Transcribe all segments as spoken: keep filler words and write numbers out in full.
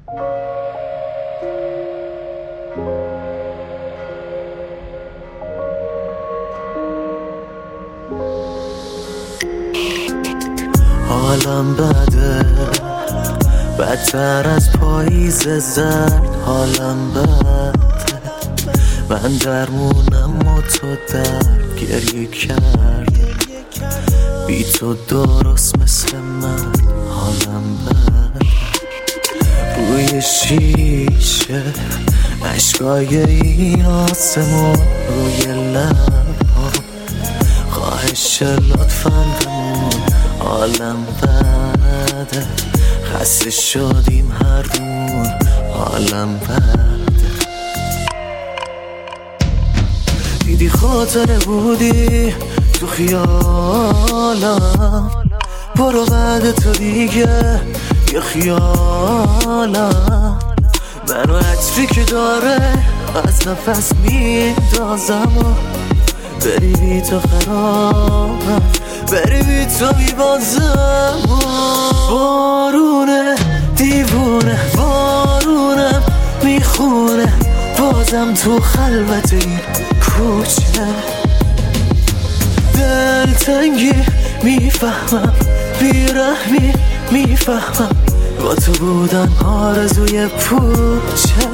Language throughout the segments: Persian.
حالم بده، بدتر از پاییز زرد. حالم بده، من درمونم و تو در گریه کرد. بی تو درست مثل من. حالم بده، روی شیشه عشقای این آسمون، روی لبها خواهش لطفاً بمون. حالم بده، خسته شدیم هر دون. حالم بده، دیدی خاطره بودی تو خیالم، برو بعد تو دیگه یه خیالم. منو عطری که داره از نفس میدازم و بری بی تو خرابم، بری بی تو میبازم. بارونه دیوونه، بارونم میخونه بازم تو خلوت این کوچه. دلتنگی میفهمم، بیرحمی میفهمم، با تو بودن آرزوی پوچه.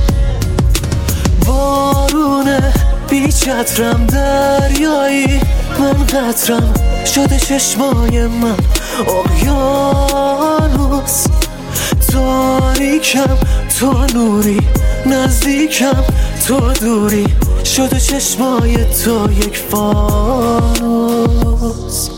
بارونه بی چترم دریایی، من قطرم شده چشمای من اقیانوس. تاریکم تو نوری، نزدیکم تو دوری، شده چشمای تو یک فانوس.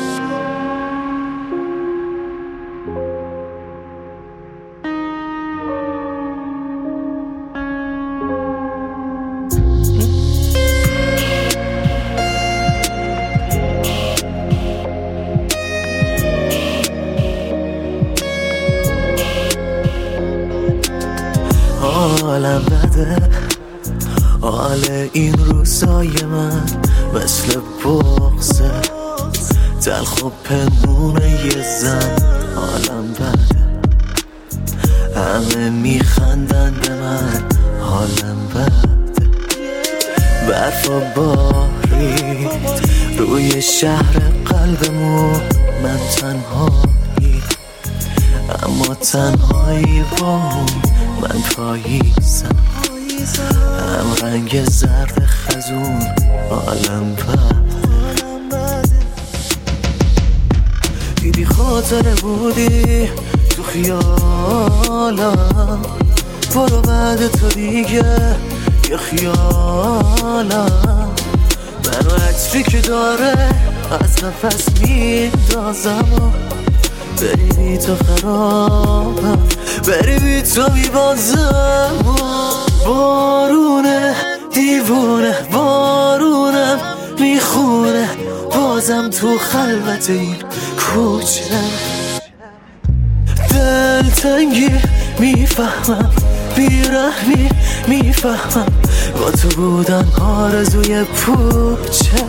حالم بده، حال این روزای من مثل بغضه، تلخ و پنهونه یه زن. حالم بده، همه میخندن به من. حالم بده، برف و بارید روی شهر قلبمون. من تنهایی اما تنهایی با من پاییزم، هم رنگ زرد خزون. حالم بده، دیدی خاطره بودی تو خیالم، برو بعد تو دیگه یه خیالم. منو عطری که داره از نفس میدازم و بری بی تو خرابم، بری بی تو میبازم. بارونه دیوونه، بارونم میخونه بازم تو خلوت این کوچه. دلتنگی میفهمم، بیرحمی میفهمم، با تو بودن آرزوی پوچه.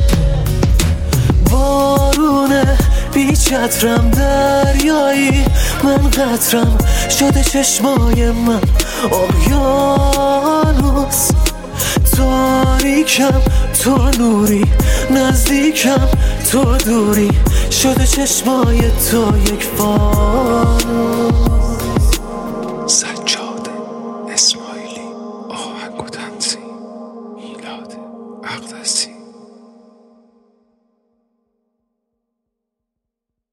بارونه بی چترم دریایی، من قطرم شده چشمای من اقیانوس. تاریکم تو نوری، نزدیکم تو دوری، شده چشمای تو یک فانوس.